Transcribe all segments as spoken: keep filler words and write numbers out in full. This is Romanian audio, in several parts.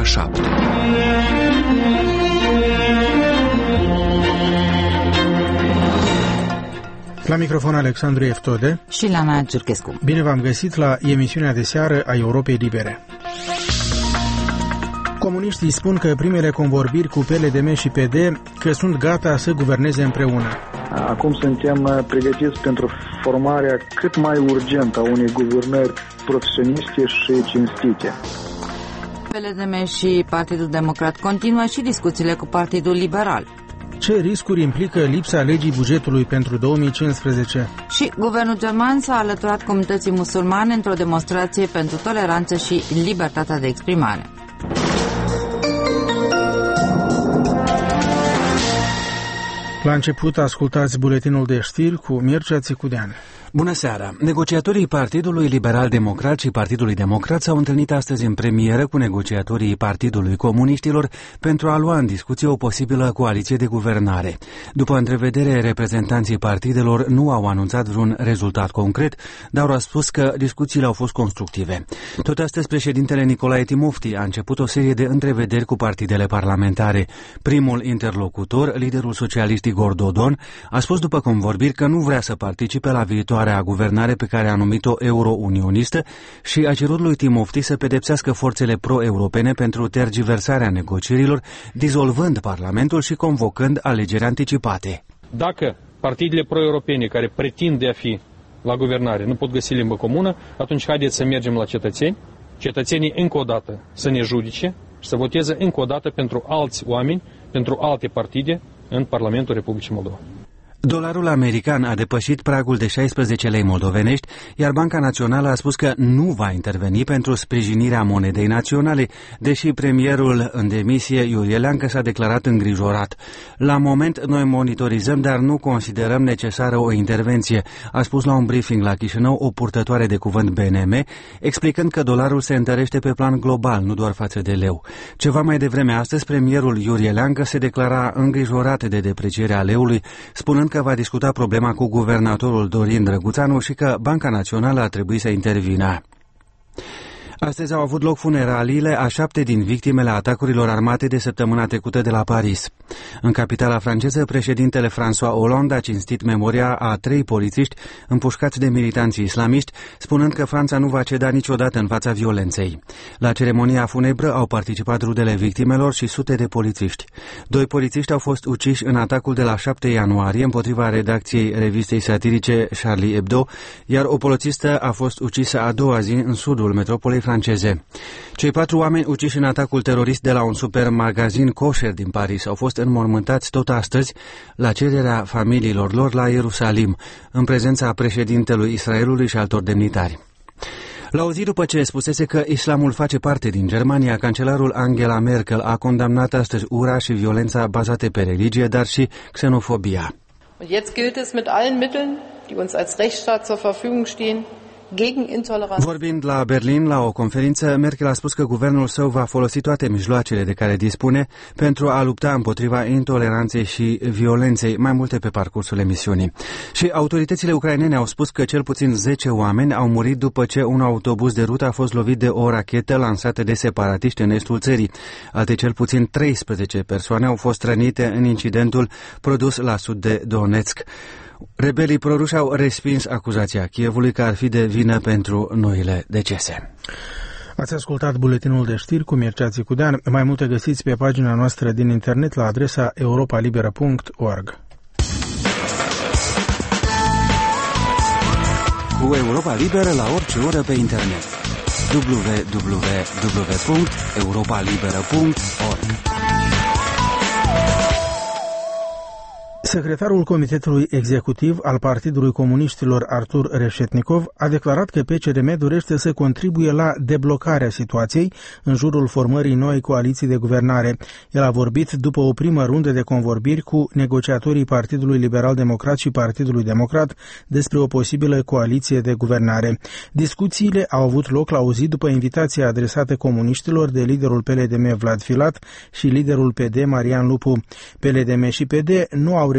ora șapte. La microfon Alexandru Eftode și Lana Giurchescu. Bine v-am găsit la emisiunea de seară a Europei Libere. Comuniștii spun că primele convorbiri cu P L D M și P D că sunt gata să guverneze împreună. Acum suntem pregătiți pentru formarea cât mai urgentă a unei guvernări profesioniste și cinstite. P L D M și Partidul Democrat continuă și discuțiile cu Partidul Liberal. Ce riscuri implică lipsa legii bugetului pentru două mii cincisprezece? Și guvernul german s-a alăturat comunității musulmane într-o demonstrație pentru toleranță și libertatea de exprimare. La început ascultați buletinul de știri cu Mircea Țicudean. Bună seara! Negociatorii Partidului Liberal Democrat și Partidului Democrat s-au întâlnit astăzi în premieră cu negociatorii Partidului Comuniștilor pentru a lua în discuție o posibilă coaliție de guvernare. După întrevedere, reprezentanții partidelor nu au anunțat vreun rezultat concret, dar au spus că discuțiile au fost constructive. Tot astăzi, președintele Nicolae Timofti a început o serie de întrevederi cu partidele parlamentare. Primul interlocutor, liderul socialist Igor Dodon, a spus după convorbiri că nu vrea să participe la viitoare a guvernare pe care a numit-o euro-unionistă și a cerut lui Timofti să pedepsească forțele pro-europene pentru tergiversarea negocierilor, dizolvând Parlamentul și convocând alegeri anticipate. Dacă partidele pro-europene care pretind de a fi la guvernare nu pot găsi limbă comună, atunci haideți să mergem la cetățeni, cetățenii încă o dată să ne judice și să voteze încă o dată pentru alți oameni, pentru alte partide în Parlamentul Republicii Moldova. Dolarul american a depășit pragul de șaisprezece lei moldovenești, iar Banca Națională a spus că nu va interveni pentru sprijinirea monedei naționale, deși premierul în demisie, Iurie Leancă, s-a declarat îngrijorat. La moment, noi monitorizăm, dar nu considerăm necesară o intervenție, a spus la un briefing la Chișinău o purtătoare de cuvânt B N M, explicând că dolarul se întărește pe plan global, nu doar față de leu. Ceva mai devreme astăzi, premierul Iurie Leancă se declara îngrijorat de deprecierea leului, spunând că va discuta problema cu guvernatorul Dorin Drăguțanu și că Banca Națională a trebuit să intervină. Astăzi au avut loc funeraliile a șapte din victimele atacurilor armate de săptămâna trecută de la Paris. În capitala franceză, președintele François Hollande a cinstit memoria a trei polițiști împușcați de militanții islamiști, spunând că Franța nu va ceda niciodată în fața violenței. La ceremonia funebră au participat rudele victimelor și sute de polițiști. Doi polițiști au fost uciși în atacul de la șapte ianuarie împotriva redacției revistei satirice Charlie Hebdo, iar o polițistă a fost ucisă a doua zi în sudul metropolei franceze. Cei patru oameni uciși în atacul terorist de la un supermagazin kosher din Paris au fost înmormântați tot astăzi la cererea familiilor lor la Ierusalim, în prezența președintelui Israelului și altor demnitari. La o zi după ce spusese că islamul face parte din Germania, cancelarul Angela Merkel a condamnat astăzi ura și violența bazate pe religie, dar și xenofobia. Und jetzt gilt es mit allen Mitteln, die uns als Rechtsstaat zur Verfügung stehen, Vorbind la Berlin la o conferință, Merkel a spus că guvernul său va folosi toate mijloacele de care dispune pentru a lupta împotriva intoleranței și violenței, mai multe pe parcursul emisiunii. Și autoritățile ucrainene au spus că cel puțin zece oameni au murit după ce un autobuz de rută a fost lovit de o rachetă lansată de separatiști în estul țării. Alte cel puțin treisprezece persoane au fost rănite în incidentul produs la sud de Donetsk. Rebelii proruși au respins acuzația Kievului că ar fi de vină pentru noile decese. Ați ascultat buletinul de știri cu Mircea Țicudean. Mai multe găsiți pe pagina noastră din internet la adresa europa liberă punct org. Cu Europa Liberă la orice oră pe internet. w w w punct europa liberă punct org. Secretarul Comitetului Executiv al Partidului Comuniștilor, Artur Reșetnikov, a declarat că P C R M dorește să contribuie la deblocarea situației în jurul formării noii coaliții de guvernare. El a vorbit după o primă rundă de convorbiri cu negociatorii Partidului Liberal Democrat și Partidului Democrat despre o posibilă coaliție de guvernare. Discuțiile au avut loc la o zi după invitația adresată comuniștilor de liderul P L D M Vlad Filat și liderul P D Marian Lupu. P L D M și P D nu au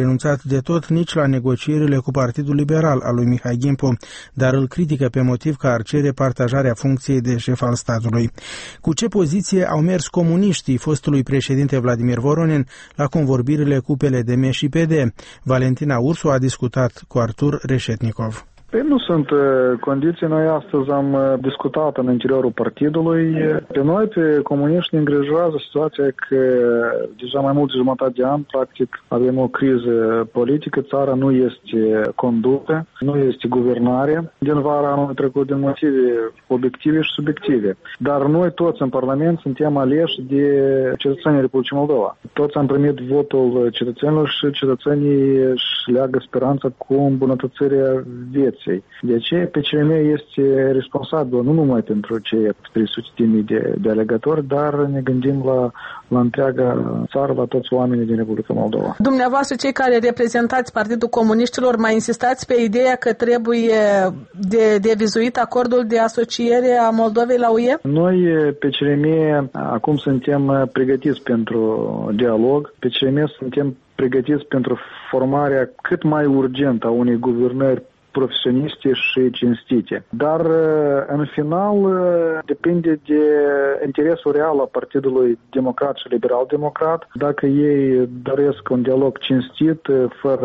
renunțat de tot nici la negocierile cu Partidul Liberal al lui Mihai Gimpo, dar îl critică pe motiv că ar cere partajarea funcției de șef al statului. Cu ce poziție au mers comuniștii fostului președinte Vladimir Voronin la convorbirile cu P L D M și P D? Valentina Ursu a discutat cu Artur Reșetnikov. Păi nu sunt condiții. Noi astăzi am discutat în interiorul partidului. Pe noi, pe comuniști, ne îngrijorează situația că deja mai mult de jumătate de an, practic, avem o criză politică. Țara nu este condusă, nu este guvernare din vara anului trecut din motive obiective și subiective. Dar noi toți în Parlament suntem aleși de cetățenii Republicii Moldova. Toți am primit votul cetățenilor și cetățenii își leagă speranța cu îmbunătățirea vieții. De aceea, P C R M este responsabil nu numai pentru cei trei sute de mii de, de alegători, dar ne gândim la, la întreaga țară, la toți oamenii din Republica Moldova. Dumneavoastră, cei care reprezentați Partidul Comuniștilor, mai insistați pe ideea că trebuie de, de vizuit acordul de asociere a Moldovei la U E? Noi, P C R M, acum suntem pregătiți pentru dialog. P C R M suntem pregătiți pentru formarea cât mai urgentă a unei guvernări profesioniste și cinstite. Dar, în final, depinde de interesul real al Partidului Democrat și Liberal-Democrat. Dacă ei doresc un dialog cinstit, fără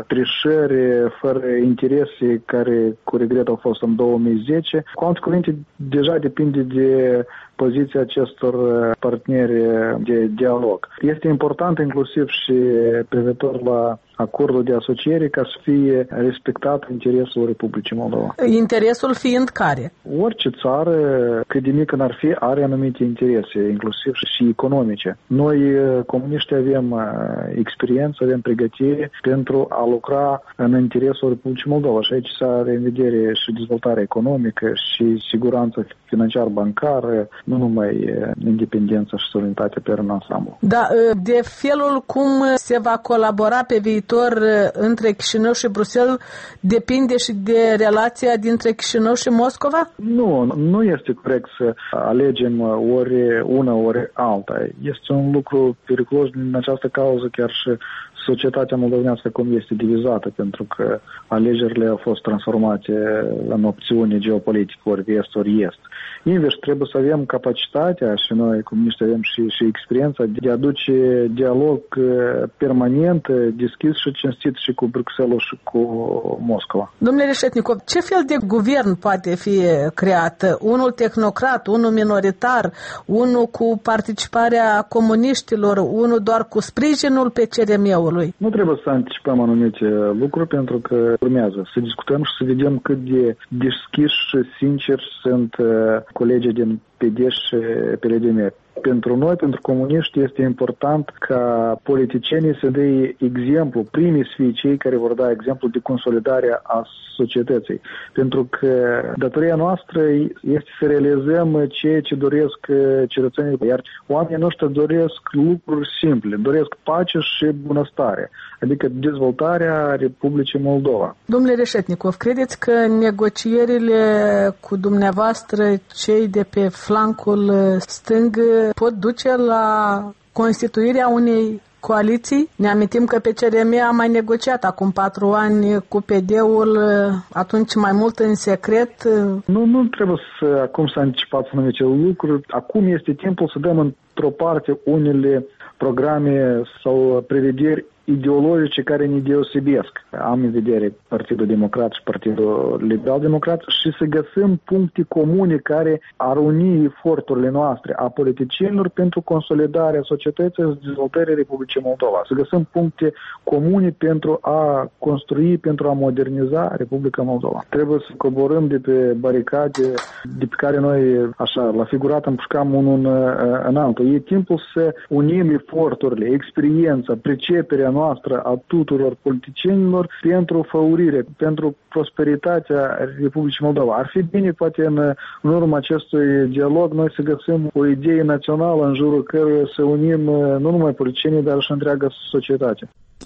trișări, fără interese care, cu regret, au fost în două mii zece, cu alte cuvinte, deja depinde de poziția acestor parteneri de dialog. Este important inclusiv și privitor la acordul de asociere ca să fie respectat interesul Republicii Moldova. Interesul fiind care? Orice țară, cât de mică n-ar fi, are anumite interese, inclusiv și economice. Noi, comuniști, avem experiență, avem pregătire pentru a lucra în interesul Republicii Moldova și aici se are în vedere și dezvoltarea economică și siguranța financiar-bancară, nu numai independența și suveranitatea pe în ansamblu. Da, de felul cum se va colabora pe viitor între Chișinău și Bruxelles depinde și de relația dintre Chișinău și Moscova? Nu, nu este corect să alegem ori una, ori alta. Este un lucru periculos din această cauză, chiar și societatea moldovenească cum este divizată, pentru că alegerile au fost transformate în opțiune geopolitică, ori vest, ori est. Invers, trebuie să avem capacitatea, și noi comuniști avem și, și experiența, de a duce dialog permanent, deschis și cinstit și cu Bruxelles și cu Moscova. Domnule Reșetnikov, ce fel de guvern poate fi creat? Unul tehnocrat, unul minoritar, unul cu participarea comuniștilor, unul doar cu sprijinul P C R M-ului? Nu trebuie să anticipăm anumite lucruri, pentru că urmează să discutăm și să vedem cât de deschiși și sinceri sunt colegii din P D și P L D M. Pentru noi, pentru comuniști, este important ca politicienii să dea exemplu, primii să fie cei care vor da exemplu de consolidare a societății. Pentru că datoria noastră este să realizăm ceea ce doresc cetățenii, iar oamenii noștri doresc lucruri simple, doresc pace și bunăstare, adică dezvoltarea Republicii Moldova. Domnule Reșetnikov, credeți că negocierile cu dumneavoastră, cei de pe flancul stâng, pot duce la constituirea unei coaliții? Ne amintim că P C R M a mai negociat acum patru ani cu P D-ul, atunci mai mult în secret. Nu, nu trebuie să acum să anticipați anumite lucruri. Acum este timpul să dăm într-o parte unele programe sau prevederi ideologice care ne deosebesc. Am în vedere Partidul Democrat și Partidul Liberal-Democrat și să găsim puncte comune care ar uni eforturile noastre a politicienilor pentru consolidarea societății și dezvoltarea Republicii Moldova. Să găsim puncte comune pentru a construi, pentru a moderniza Republica Moldova. Trebuie să coborâm de pe baricade de pe care noi, așa, la figurat împușcam unul în, în altul. E timpul să unim eforturile, experiența, priceperea noastră a tuturor politicienilor pentru făurire, pentru prosperitatea Republicii Moldova. Ar fi bine, poate, în, în urma acestui dialog, noi să găsim o idee națională în jurul căruia să unim nu numai politicienii, dar și întreaga societate.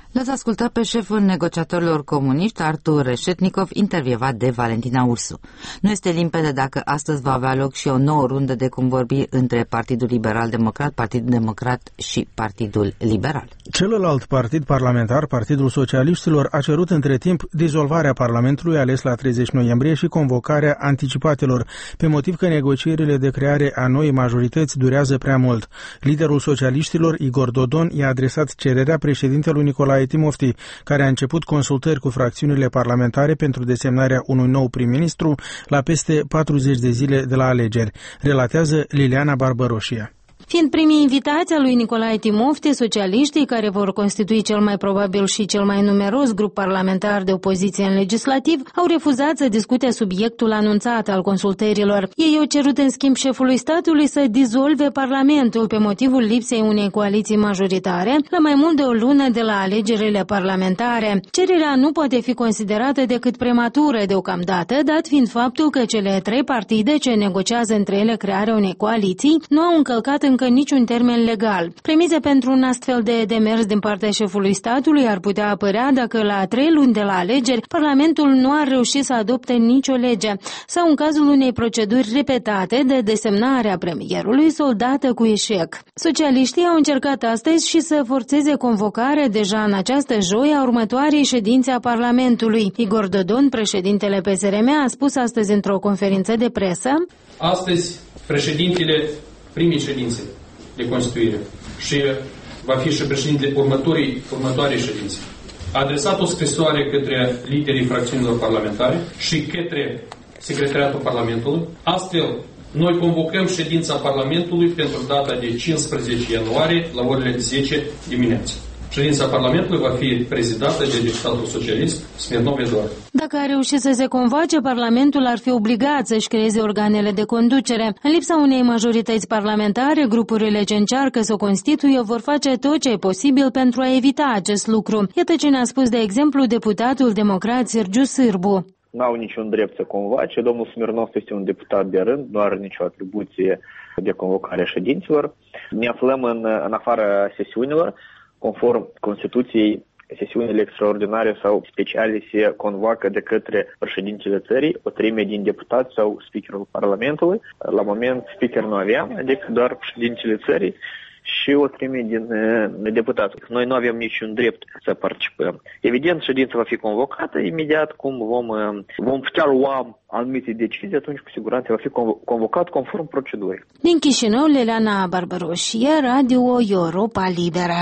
L-ați ascultat pe șeful negociatorilor comuniști, Artur Reșetnikov, intervievat de Valentina Ursu. Nu este limpede dacă astăzi va avea loc și o nouă rundă de convorbiri între Partidul Liberal-Democrat, Partidul Democrat și Partidul Liberal. Celălalt partid parlamentar, Partidul Socialiștilor, a cerut între timp dizolvarea Parlamentului ales la treizeci noiembrie și convocarea anticipatelor, pe motiv că negocierile de creare a noii majorități durează prea mult. Liderul socialiștilor, Igor Dodon, i-a adresat cererea președintelui Nicolae Timofti, care a început consultări cu fracțiunile parlamentare pentru desemnarea unui nou prim-ministru la peste patruzeci de zile de la alegeri, relatează Liliana Barbaroșia. Fiind primii invitați al lui Nicolae Timofti, socialiștii, care vor constitui cel mai probabil și cel mai numeros grup parlamentar de opoziție în legislativ, au refuzat să discute subiectul anunțat al consultărilor. Ei au cerut în schimb șefului statului să dizolve Parlamentul pe motivul lipsei unei coaliții majoritare la mai mult de o lună de la alegerile parlamentare. Cererea nu poate fi considerată decât prematură deocamdată, dat fiind faptul că cele trei partide ce negociază între ele crearea unei coaliții nu au încălcat în încă niciun termen legal. Premize pentru un astfel de demers din partea șefului statului ar putea apărea dacă la trei luni de la alegeri Parlamentul nu ar reuși să adopte nicio lege sau în cazul unei proceduri repetate de desemnare a premierului soldată cu eșec. Socialiștii au încercat astăzi și să forțeze convocarea deja în această joi a următoarei ședințe a Parlamentului. Igor Dodon, președintele P S R M, a spus astăzi într-o conferință de presă: Astăzi, președintele primii ședințe de constituire și va fi și președintele următorii, următoarei ședințe. A adresat o scrisoare către liderii fracțiunilor parlamentare și către Secretariatul Parlamentului. Astfel, noi convocăm ședința Parlamentului pentru data de cincisprezece ianuarie la orele zece dimineața. Ședința Parlamentului va fi prezidată de deputatul socialist Smirnov Eduard. Dacă a reușit să se convoace, Parlamentul ar fi obligat să-și creeze organele de conducere. În lipsa unei majorități parlamentare, grupurile ce încearcă să o constituie vor face tot ce e posibil pentru a evita acest lucru. Iată ce ne-a spus, de exemplu, deputatul democrat Sergiu Sârbu. N-au niciun drept să convoace. Domnul Smirnov este un deputat de rând, nu are nicio atribuție de convocare a ședinților. Ne aflăm în, în afara sesiunilor. Conform Constituției, sesiunile extraordinare sau speciale se convoacă de către președintele țării, o treime din deputați sau speakerul Parlamentului. La moment speaker nu aveam, adică doar președintele țării și o treime din uh, deputați. Noi nu avem niciun drept să participăm. Evident, ședința va fi convocată imediat cum vom, uh, vom putea lua anumite decizii, atunci cu siguranță va fi convocat conform procedurii. Din Chișinău, Liliana Barbaroșie, Radio Europa Liberă.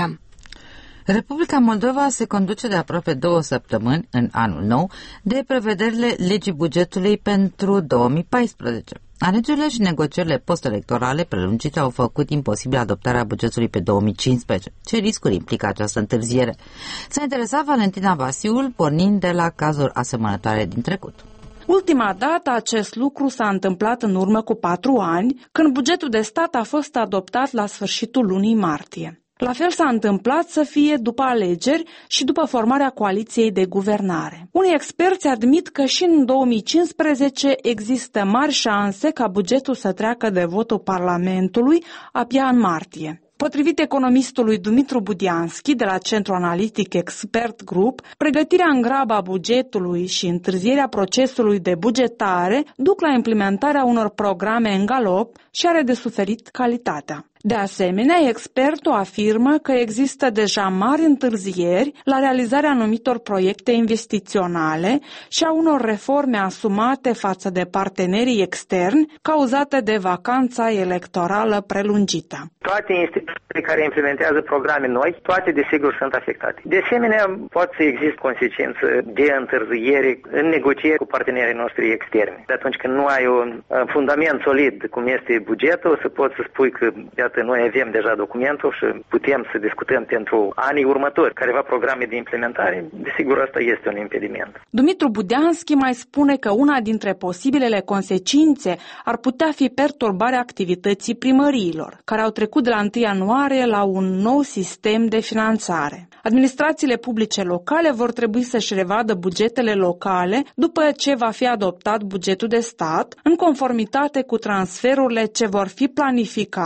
Republica Moldova se conduce de aproape două săptămâni, în anul nou, de prevederile legii bugetului pentru două mii paisprezece. Alegerile și negocierile post-electorale prelungite au făcut imposibil adoptarea bugetului pe două mii cincisprezece. Ce riscuri implică această întârziere? S-a interesat Valentina Vasiul, pornind de la cazuri asemănătoare din trecut. Ultima dată acest lucru s-a întâmplat în urmă cu patru ani, când bugetul de stat a fost adoptat la sfârșitul lunii martie. La fel s-a întâmplat să fie după alegeri și după formarea coaliției de guvernare. Unii experți admit că și în două mii cincisprezece există mari șanse ca bugetul să treacă de votul Parlamentului abia în martie. Potrivit economistului Dumitru Budianski de la Centrul Analitic Expert Group, pregătirea în grabă a bugetului și întârzierea procesului de bugetare duc la implementarea unor programe în galop și are de suferit calitatea. De asemenea, expertul afirmă că există deja mari întârzieri la realizarea anumitor proiecte investiționale și a unor reforme asumate față de partenerii externi cauzate de vacanța electorală prelungită. Toate instituțiile care implementează programe noi, toate desigur sunt afectate. De asemenea, poate să existe consecințe de întârziere în negocieri cu partenerii noștri externi. De atunci când nu ai un fundament solid, cum este bugetul, să poți să spui că iată, noi avem deja documentul și putem să discutăm pentru anii următori careva programe de implementare, desigur asta este un impediment. Dumitru Budianski mai spune că una dintre posibilele consecințe ar putea fi perturbarea activității primăriilor, care au trecut de la întâi ianuarie la un nou sistem de finanțare. Administrațiile publice locale vor trebui să-și revadă bugetele locale după ce va fi adoptat bugetul de stat, în conformitate cu transferurile ce vor fi planificate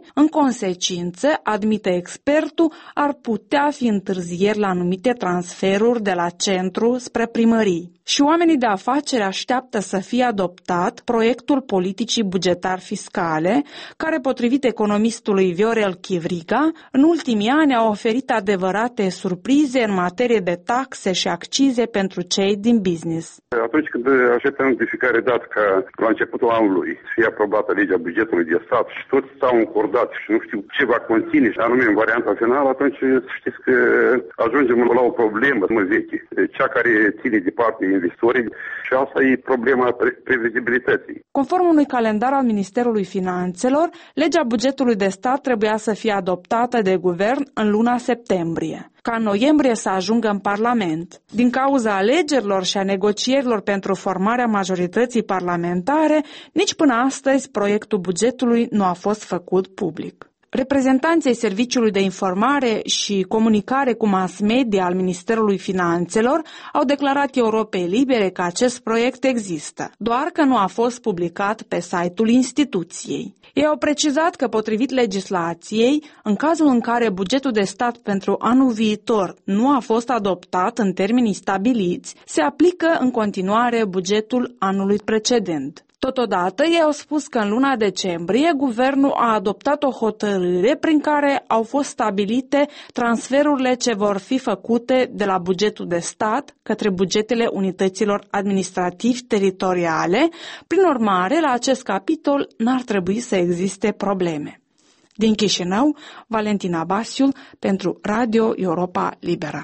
în consecință, admite expertul, ar putea fi întârzieri la anumite transferuri de la centru spre primării. Și oamenii de afaceri așteaptă să fie adoptat proiectul politicii bugetar-fiscale, care, potrivit economistului Viorel Chivriga, în ultimii ani a oferit adevărate surprize în materie de taxe și accize pentru cei din business. Atunci când așteptăm de fiecare dată ca la începutul anului să fie aprobată legea bugetului de stat și toți s-au încordat și nu știu ce va conține, și anume în varianta finală, atunci știți că ajungem la o problemă veche, cea care ține de parte investitorii, și asta e problema pre- previzibilității. Conform unui calendar al Ministerului Finanțelor, legea bugetului de stat trebuia să fie adoptată de guvern în luna septembrie, ca în noiembrie să ajungă în Parlament. Din cauza alegerilor și a negocierilor pentru formarea majorității parlamentare, nici până astăzi proiectul bugetului nu a fost făcut public. Reprezentanții Serviciului de Informare și Comunicare cu Mass Media al Ministerului Finanțelor au declarat Europei Libere că acest proiect există, doar că nu a fost publicat pe site-ul instituției. Ei au precizat că, potrivit legislației, în cazul în care bugetul de stat pentru anul viitor nu a fost adoptat în termenii stabiliți, se aplică în continuare bugetul anului precedent. Totodată, ei au spus că în luna decembrie, guvernul a adoptat o hotărâre prin care au fost stabilite transferurile ce vor fi făcute de la bugetul de stat către bugetele unităților administrativ-teritoriale. Prin urmare, la acest capitol n-ar trebui să existe probleme. Din Chișinău, Valentina Basiul pentru Radio Europa Liberă.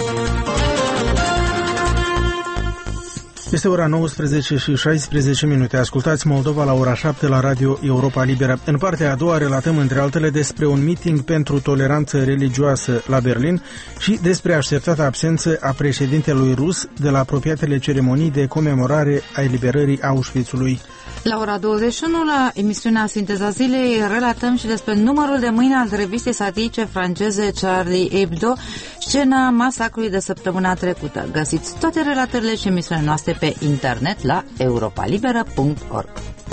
Este ora nouăsprezece și șaisprezece minute. Ascultați Moldova la ora șapte la Radio Europa Liberă. În partea a doua relatăm între altele despre un meeting pentru toleranță religioasă la Berlin și despre așteptata absență a președintelui rus de la apropiatele ceremonii de comemorare a eliberării Auschwitzului. La ora douăzeci și unu, la emisiunea Sinteza Zilei, relatăm și despre numărul de mâine al revistei satirice franceze Charlie Hebdo, scena masacrului de săptămâna trecută. Găsiți toate relatările și emisiunile noastre pe internet la europalibera punct org.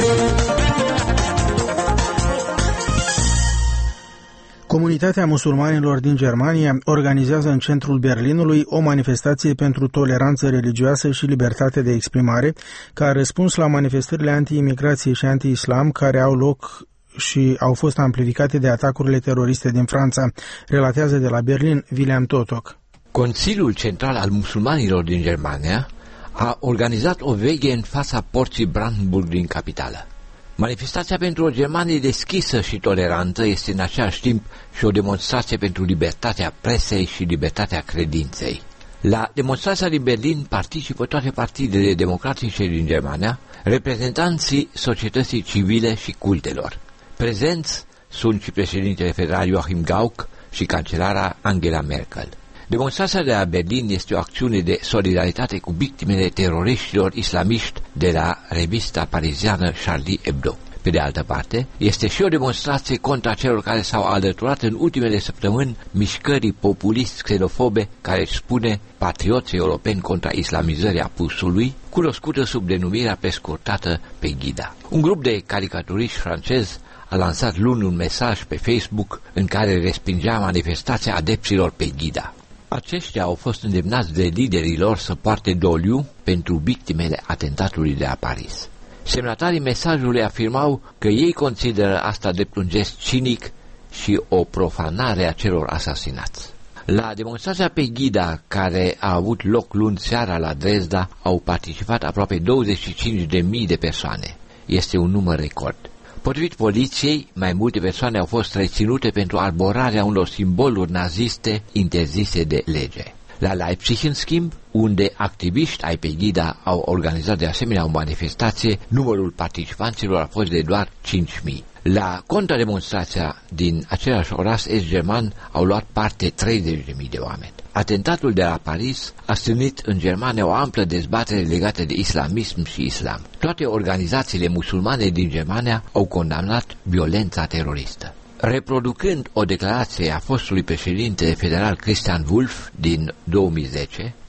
Comunitatea musulmanilor din Germania organizează în centrul Berlinului o manifestație pentru toleranță religioasă și libertate de exprimare, ca răspuns la manifestările anti-imigrație și anti-islam care au loc și au fost amplificate de atacurile teroriste din Franța, relatează de la Berlin William Totok. Consiliul Central al Musulmanilor din Germania a organizat o veghe în fața porții Brandenburg din capitală. Manifestația pentru o Germanie deschisă și tolerantă este în același timp și o demonstrație pentru libertatea presei și libertatea credinței. La demonstrația din Berlin participă toate partidele democratice din Germania, reprezentanții societății civile și cultelor. Prezenți sunt și președintele federal Joachim Gauck și cancelara Angela Merkel. Demonstrația de la Berlin este o acțiune de solidaritate cu victimele teroriștilor islamiști de la revista pariziană Charlie Hebdo. Pe de altă parte, este și o demonstrație contra celor care s-au alăturat în ultimele săptămâni mișcării populist-xenofobe care își spune patrioții europeni contra islamizării apusului, cunoscută sub denumirea prescurtată Pegida. Un grup de caricaturiști francezi a lansat luni un mesaj pe Facebook în care respingea manifestația adepților Pegida. Aceștia au fost îndemnați de liderii lor să poarte doliu pentru victimele atentatului de la Paris. Semnatarii mesajului afirmau că ei consideră asta drept un gest cinic și o profanare a celor asasinați. La demonstrația Pegida, care a avut loc luni seara la Dresda, au participat aproape douăzeci și cinci de mii de persoane. Este un număr record. Potrivit poliției, mai multe persoane au fost reținute pentru arborarea unor simboluri naziste interzise de lege. La Leipzig, în schimb, unde activiști ai Pegida au organizat de asemenea o manifestație, numărul participanților a fost de doar cinci mii. La contrademonstrația din același oraș est-german au luat parte treizeci de mii de oameni. Atentatul de la Paris a strânit în Germania o amplă dezbatere legată de islamism și islam. Toate organizațiile musulmane din Germania au condamnat violența teroristă. Reproducând o declarație a fostului președinte federal Christian Wulff din două mii zece,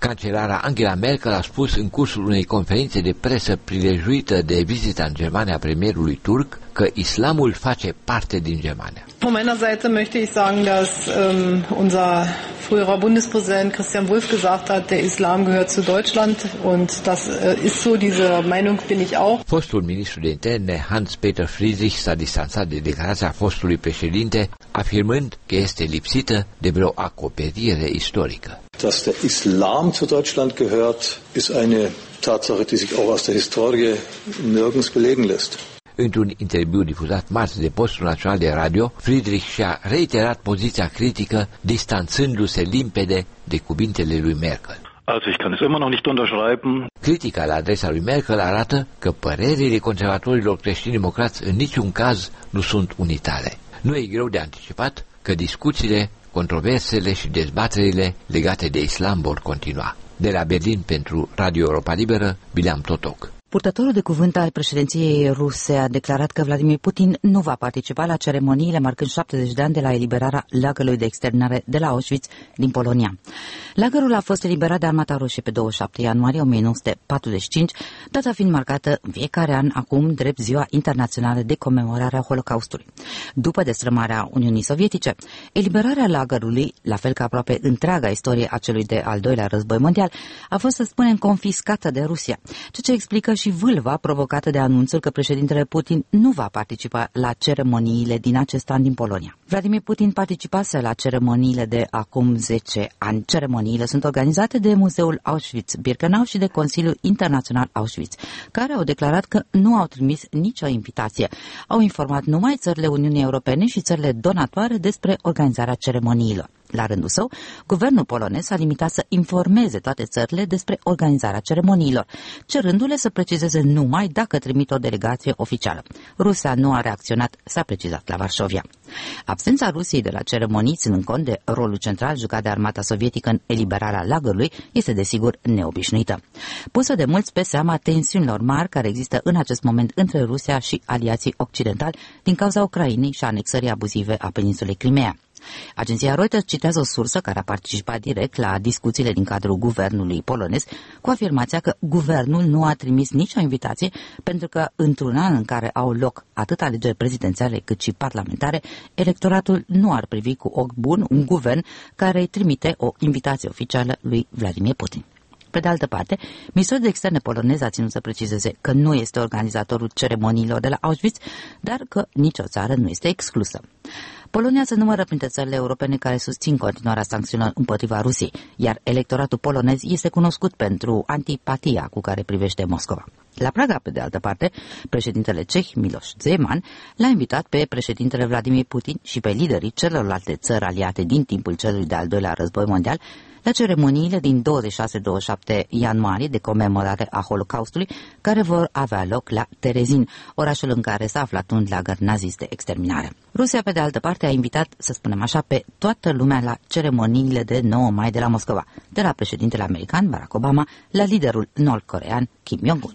Cancelara Angela Merkel a spus în cursul unei conferințe de presă prilejuită de vizita în Germania a premierului turc că islamul face parte din Germania. Von meiner Seite möchte ich sagen, dass ähm, unser früherer Bundespräsident Christian Wulff gesagt hat, der Islam gehört zu Deutschland und das äh, ist so, diese Meinung bin ich auch. Fostul ministru de interne Hans-Peter Friedrich s-a distanțat de declarația fostului președinte, afirmând că este lipsită de vreo acoperire istorică. Dass der Islam zu Deutschland gehört, ist eine Tatsache, die sich auch aus der Historie nirgends belegen lässt. Într-un interviu difuzat marți de Postul Național de Radio, Friedrich și-a reiterat poziția critică, distanțându-se limpede de cuvintele lui Merkel. Also ich kann es immer noch nicht unterschreiben. Critica la adresa lui Merkel arată că părerile conservatorilor creștini-democrați în niciun caz nu sunt unitare. Nu e greu de anticipat că discuțiile, controversele și dezbaterile legate de islam vor continua. De la Berlin pentru Radio Europa Liberă, Bileam Totoc. Purtătorul de cuvânt al președinției ruse a declarat că Vladimir Putin nu va participa la ceremoniile marcând șaptezeci de ani de la eliberarea lagărului de exterminare de la Auschwitz din Polonia. Lagărul a fost eliberat de armata rusie pe douăzeci și șapte ianuarie o mie nouă sute patruzeci și cinci, data fiind marcată în fiecare an acum drept Ziua Internațională de Comemorare a Holocaustului. După destrămarea Uniunii Sovietice, eliberarea lagărului, la fel ca aproape întreaga istorie a celui de al doilea război mondial, a fost, să spunem, confiscată de Rusia, ceea ce explică și vâlva provocată de anunțul că președintele Putin nu va participa la ceremoniile din acest an din Polonia. Vladimir Putin participase la ceremoniile de acum zece ani. Ceremoniile sunt organizate de Muzeul Auschwitz-Birkenau și de Consiliul Internațional Auschwitz, care au declarat că nu au trimis nicio invitație. Au informat numai țările Uniunii Europene și țările donatoare despre organizarea ceremoniilor. La rândul său, guvernul polonez s-a limitat să informeze toate țările despre organizarea ceremoniilor, cerându-le să precizeze numai dacă trimit o delegație oficială. Rusia nu a reacționat, s-a precizat la Varșovia. Absența Rusiei de la ceremonii, ținând cont de rolul central jucat de armata sovietică în eliberarea lagărului, este desigur neobișnuită. Pusă de mulți pe seama tensiunilor mari care există în acest moment între Rusia și aliații occidentali din cauza Ucrainei și anexării abuzive a peninsulei Crimea. Agenția Reuters citează o sursă care a participat direct la discuțiile din cadrul guvernului polonez cu afirmația că guvernul nu a trimis nicio invitație pentru că într-un an în care au loc atât alegeri prezidențiale cât și parlamentare, electoratul nu ar privi cu ochi bun un guvern care îi trimite o invitație oficială lui Vladimir Putin. Pe de altă parte, ministrul de externe polonez a ținut să precizeze că nu este organizatorul ceremoniilor de la Auschwitz, dar că nicio țară nu este exclusă. Polonia se numără printre țările europene care susțin continuarea sancțiunilor împotriva Rusiei, iar electoratul polonez este cunoscut pentru antipatia cu care privește Moscova. La Praga, pe de altă parte, președintele ceh Miloš Zeman l-a invitat pe președintele Vladimir Putin și pe liderii celorlalte țări aliate din timpul celui de-al doilea război mondial la ceremoniile din douăzeci și șase douăzeci și șapte ianuarie de comemorare a Holocaustului, care vor avea loc la Terezin, orașul în care s-a aflat un lagăr nazist de exterminare. Rusia, pe de altă parte, a invitat, să spunem așa, pe toată lumea la ceremoniile de nouă mai de la Moscova, de la președintele american Barack Obama la liderul nord-corean Kim Jong-un.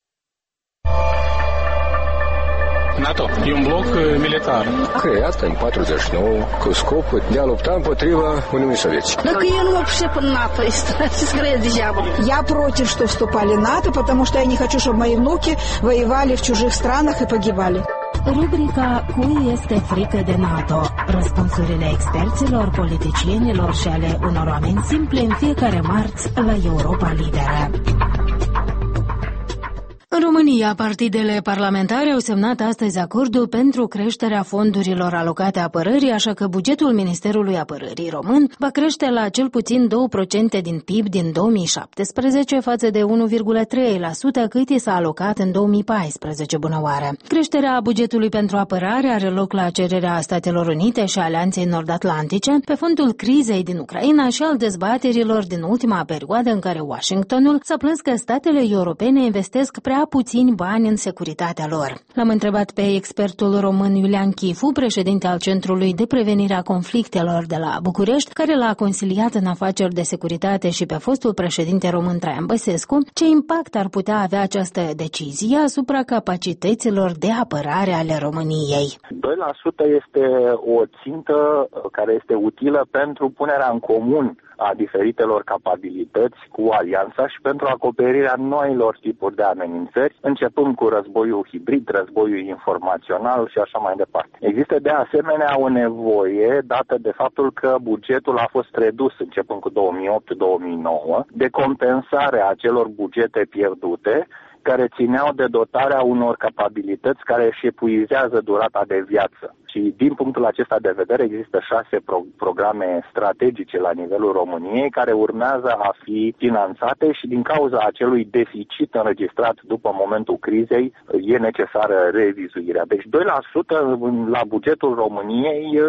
NATO e un bloc militar creat în patruzeci și nouă cu scopul de a lupta împotriva Uniunii Sovietice. Так я не вообще по НАТО, скорее дьявол. Я против, что вступали в НАТО, потому что я не хочу, чтобы мои внуки воевали в чужих странах и погибали. Rubrica Cui este frică de NATO? Răspunsurile experților, politicienilor și ale unor oameni simple în fiecare marți la Europa Liberă. În România, partidele parlamentare au semnat astăzi acordul pentru creșterea fondurilor alocate apărării, așa că bugetul Ministerului Apărării Român va crește la cel puțin două la sută din P I B din două mii șaptesprezece față de unu virgulă trei la sută cât i s-a alocat în două mii paisprezece, bună oară. Creșterea bugetului pentru apărare are loc la cererea Statelor Unite și Alianței Nord-Atlantice pe fondul crizei din Ucraina și al dezbaterilor din ultima perioadă în care Washingtonul s-a plâns că statele europene investesc prea puțini bani în securitatea lor. L-am întrebat pe expertul român Iulian Chifu, președinte al Centrului de Prevenire a Conflictelor de la București, care l-a consiliat în afaceri de securitate, și pe fostul președinte român Traian Băsescu, ce impact ar putea avea această decizie asupra capacităților de apărare ale României. doi la sută este o țintă care este utilă pentru punerea în comun a diferitelor capabilități cu alianța și pentru acoperirea noilor tipuri de amenințări, începând cu războiul hibrid, războiul informațional și așa mai departe. Există de asemenea o nevoie dată de faptul că bugetul a fost redus începând cu două mii opt două mii nouă de compensarea acelor bugete pierdute care țineau de dotarea unor capabilități care își epuizează durata de viață. Și din punctul acesta de vedere există șase pro- programe strategice la nivelul României care urmează a fi finanțate și din cauza acelui deficit înregistrat după momentul crizei e necesară revizuirea. Deci doi la sută la bugetul României,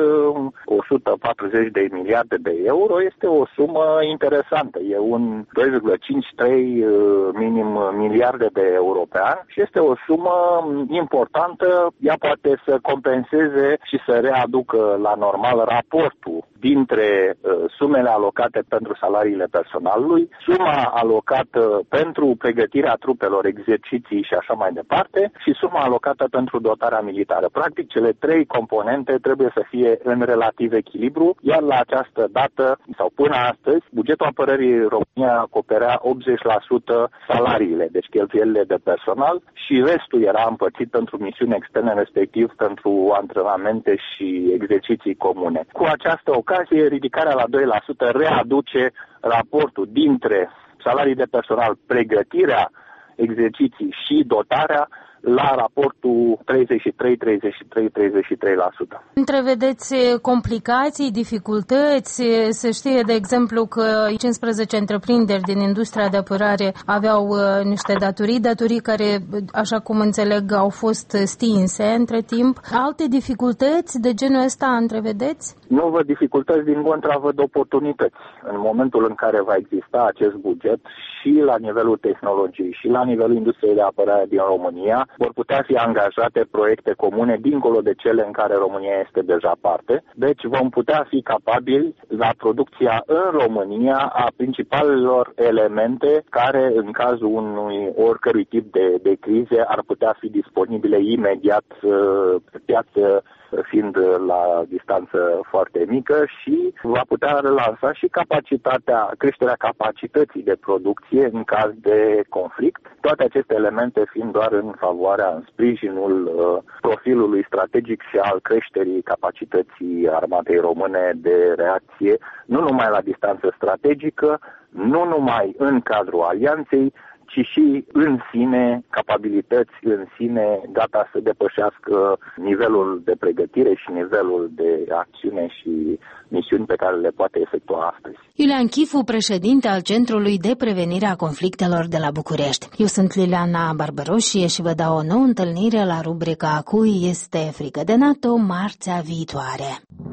o sută patruzeci de miliarde de euro, este o sumă interesantă. E un doi virgulă cincizeci și trei minim miliarde de euro pe an și este o sumă importantă. Ea poate să compenseze și să readucă la normal raportul dintre uh, sumele alocate pentru salariile personalului, suma alocată pentru pregătirea trupelor, exerciții și așa mai departe și suma alocată pentru dotarea militară. Practic, cele trei componente trebuie să fie în relativ echilibru, iar la această dată sau până astăzi, bugetul apărării România acoperea optzeci la sută salariile, deci cheltuielile de personal și restul era împărțit pentru misiuni externe, respectiv pentru antrenamente și exerciții comune. Cu această ocazie, ridicarea la doi la sută readuce raportul dintre salarii de personal, pregătirea, exerciții și dotarea la raportul treizeci și trei treizeci și trei treizeci și trei la sută. Întrevedeți complicații, dificultăți? Se știe, de exemplu, că cincisprezece întreprinderi din industria de apărare aveau niște datorii, datorii care, așa cum înțeleg, au fost stinse între timp. Alte dificultăți de genul ăsta întrevedeți? Nu văd dificultăți, din contra văd oportunități. În momentul în care va exista acest buget și la nivelul tehnologiei și la nivelul industriei de apărare din România, vor putea fi angajate proiecte comune dincolo de cele în care România este deja parte. Deci vom putea fi capabili la producția în România a principalelor elemente care în cazul unui oricărui tip de, de crize ar putea fi disponibile imediat pe piață, fiind la distanță foarte mică și va putea relansa și capacitatea, creșterea capacității de producție în caz de conflict. Toate aceste elemente fiind doar în favoarea, în sprijinul uh, profilului strategic și al creșterii capacității armatei române de reacție, nu numai la distanță strategică, nu numai în cadrul alianței, ci și în sine, capabilități în sine gata să depășească nivelul de pregătire și nivelul de acțiune și misiuni pe care le poate efectua astăzi. Iulian Chifu, președinte al Centrului de Prevenire a Conflictelor de la București. Eu sunt Liliana Barbaroșie și vă dau o nouă întâlnire la rubrica Cui este frică de NATO marțea viitoare.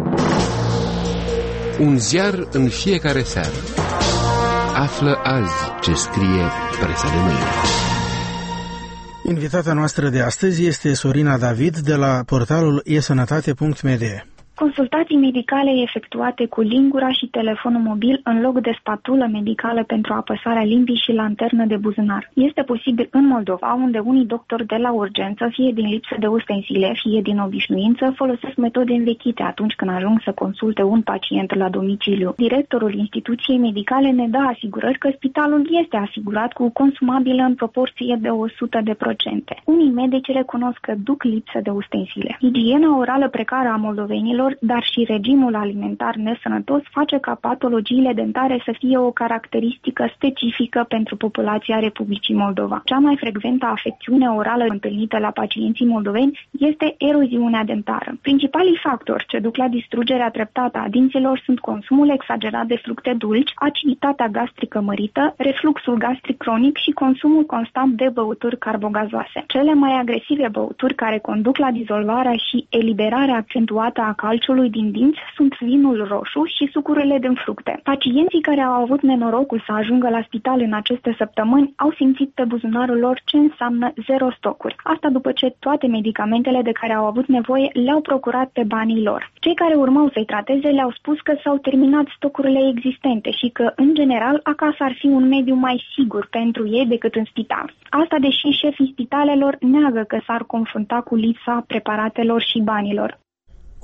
Un ziar în fiecare seară. Află azi ce scrie presa de mâine. Invitata noastră de astăzi este Sorina David de la portalul e sănătate punct m d. Consultații medicale efectuate cu lingura și telefonul mobil în loc de spatulă medicală pentru apăsarea limbii și lanternă de buzunar. Este posibil în Moldova, unde unii doctori de la urgență, fie din lipsă de ustensile, fie din obișnuință, folosesc metode învechite atunci când ajung să consulte un pacient la domiciliu. Directorul instituției medicale ne dă asigurări că spitalul este asigurat cu consumabile în proporție de o sută de procente. Unii medici recunosc că duc lipsă de ustensile. Igiena orală precară a moldovenilor, dar și regimul alimentar nesănătos face ca patologiile dentare să fie o caracteristică specifică pentru populația Republicii Moldova. Cea mai frecventă afecțiune orală întâlnită la pacienții moldoveni este eroziunea dentară. Principalii factori ce duc la distrugerea treptată a dinților sunt consumul exagerat de fructe dulci, aciditatea gastrică mărită, refluxul gastric cronic și consumul constant de băuturi carbogazoase. Cele mai agresive băuturi care conduc la dizolvarea și eliberarea accentuată a calciului din dinți sunt vinul roșu și sucurile din fructe. Pacienții care au avut nenorocul să ajungă la spital în aceste săptămâni au simțit pe buzunarul lor ce înseamnă zero stocuri. Asta după ce toate medicamentele de care au avut nevoie le-au procurat pe banii lor. Cei care urmau să-i trateze le-au spus că s-au terminat stocurile existente și că, în general, acasă ar fi un mediu mai sigur pentru ei decât în spital. Asta deși șefii spitalelor neagă că s-ar confrunta cu lipsa preparatelor și banilor.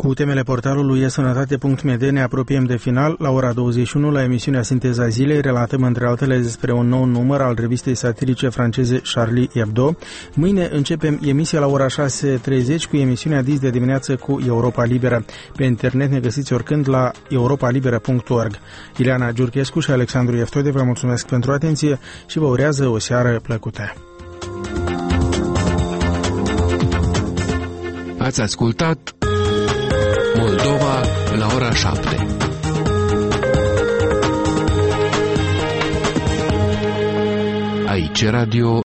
Cu temele portalului e sănătate punct m d ne apropiem de final. La ora douăzeci și unu, la emisiunea Sinteza Zilei, relatăm între altele despre un nou număr al revistei satirice franceze Charlie Hebdo. Mâine începem emisia la ora șase treizeci cu emisiunea Dis de dimineață cu Europa Liberă. Pe internet ne găsiți oricând la europa liberă punct org. Ileana Giurchescu și Alexandru Eftode vă mulțumesc pentru atenție și vă urează o seară plăcută. Ați ascultat Moldova la ora șapte. Aici Radio